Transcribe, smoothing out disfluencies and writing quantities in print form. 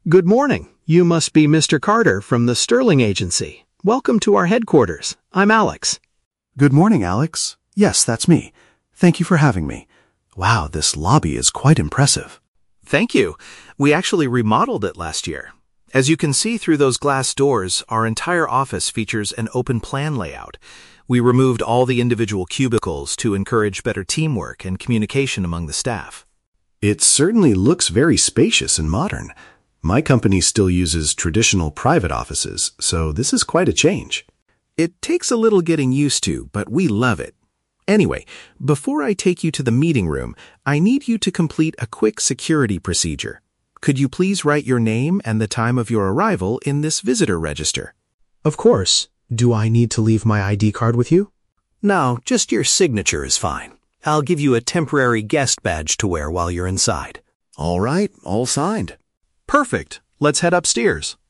Good morning. You must be Mr. Carter from the Sterling Agency. Welcome to our headquarters. I'm Alex. Good morning, Alex. Yes, that's me. Thank you for having me. Wow, this lobby is quite impressive. Thank you. We actually remodeled it last year. As you can see through those glass doors, our entire office features an open plan layout. We removed all the individual cubicles to encourage better teamwork and communication among the staff. It certainly looks very spacious and modern. My company still uses traditional private offices, so this is quite a change. It takes a little getting used to, but we love it. Anyway, before I take you to the meeting room, I need you to complete a quick security procedure. Could you please write your name and the time of your arrival in this visitor register? Of course. Do I need to leave my ID card with you? No, just your signature is fine. I'll give you a temporary guest badge to wear while you're inside. All right, all signed. Perfect. Let's head upstairs.